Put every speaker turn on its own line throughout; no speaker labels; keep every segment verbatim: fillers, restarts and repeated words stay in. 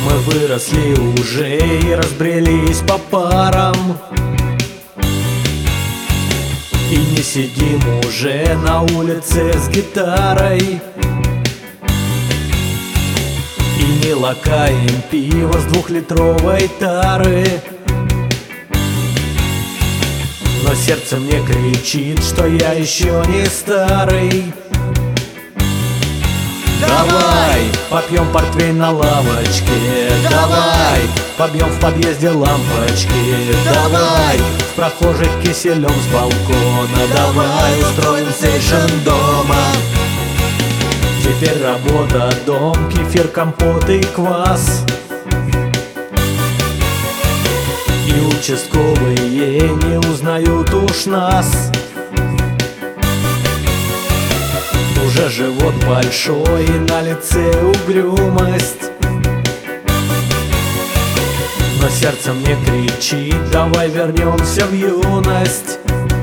Мы выросли уже и разбрелись по парам, и не сидим уже на улице с гитарой, и не лакаем пиво с двухлитровой тары. Но сердце мне кричит, что я еще не старый. Давай попьем портвейн на лавочке, давай побьем в подъезде лампочки, давай в прохожих киселем с балкона, давай устроим сейшн дома. Теперь работа, дом, кефир, компот и квас, и участковые не узнают уж нас. Уже живот большой и на лице угрюмость, но сердце мне кричит: давай вернемся в юность.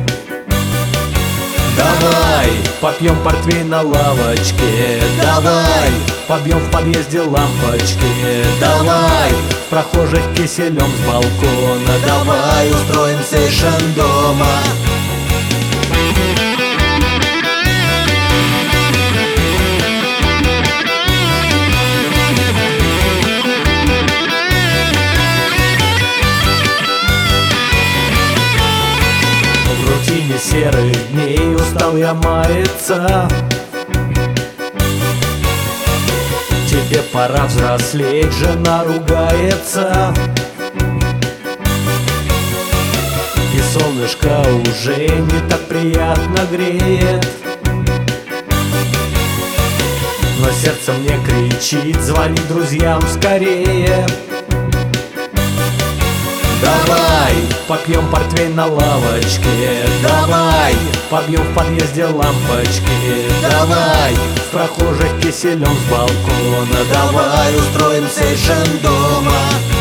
Давай попьем портвейн на лавочке, давай побьем в подъезде лампочки, давай в прохожих киселем с балкона, давай устроим сейшн дома. Серых дней устал я маяться, тебе пора взрослеть, жена ругается, и солнышко уже не так приятно греет. Но сердце мне кричит: звони друзьям скорее. Давай попьем портвейн на лавочке, давай побьем в подъезде лампочки, давай в прохожих киселем с балкона, давай устроим сейшн дома.